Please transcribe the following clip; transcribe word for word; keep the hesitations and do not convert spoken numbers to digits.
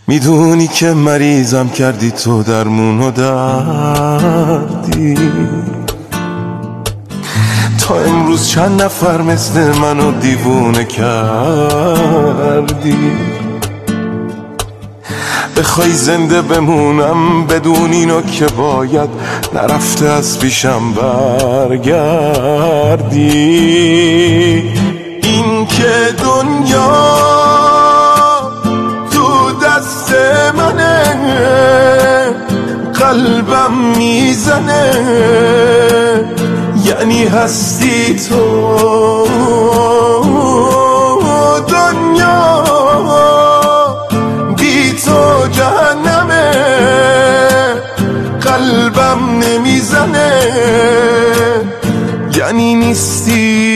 میدونی که مریضم کردی تو درمون و دردی. تا امروز چند نفر مثل منو دیوونه کردی. بخوای زنده بمونم بدون اینو که باید نرفته از پیشم برگردی. این که دنیا تو دست منه، قلبم میزنه، یعنی هستی تو. دنیا بی تو جهنمه، قلبم نمیزنه، یعنی نیستی